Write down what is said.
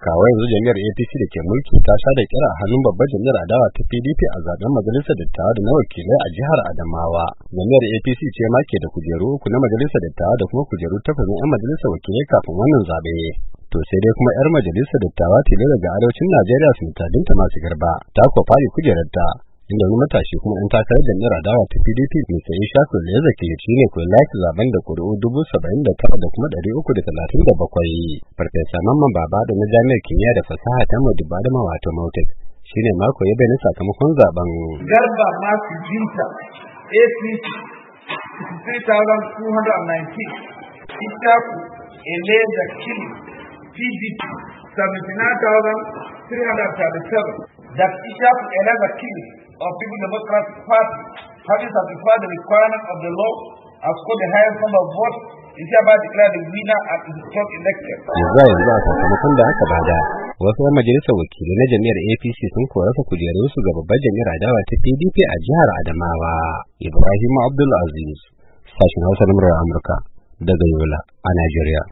Kawo yanzu jami'ar APC da ke mulki ta sha da kira a hannun babbar jami'ar adawa ta PDP a zaben majalisar dattawa da na wakilai a jihar Adamawa. Jami'ar APC ce ma ke da kujeru uku na majalisar dattawa da kuma kujeru 8 na 'yan majalisar wakilai kafin wannan zabe. To sai dai kuma 'yar majalisar dattawa tilo daga arewacin Najeriya Sanata Binta Masu Garba ta kwafari kujerarta, inda wani matashi kuma ɗan takarar jami'ar adawa ta PDP mai tsaye Shakur Leza ke shi ne ko laki zaben da kuri'u 79,337. Farfesa Mamman Baba da na jami'ar kimiyya da fasaha ta Modibadama wato Mautek shi ne mako ya bayyana sakamakon zaben. Garba Masu Binta APC 63,219, Ishaku Eleza Kili PDP 79,337. That Ishaku Eleza Kili of People Democratic Party, having satisfied the requirement of the law, has scored the highest number of votes, is hereby declared the winner at the stock election. Yanzu a sakamakon da aka bada, wasu 'yan majalisar wakilai na jami'ar APC sun korasa kujerunsu ga babbar jami'ar adawa ta PDP a jihar Adamawa. Ibrahim Abdul Aziz, sashen Hausa na Amurka, daga Yola a Najeriya.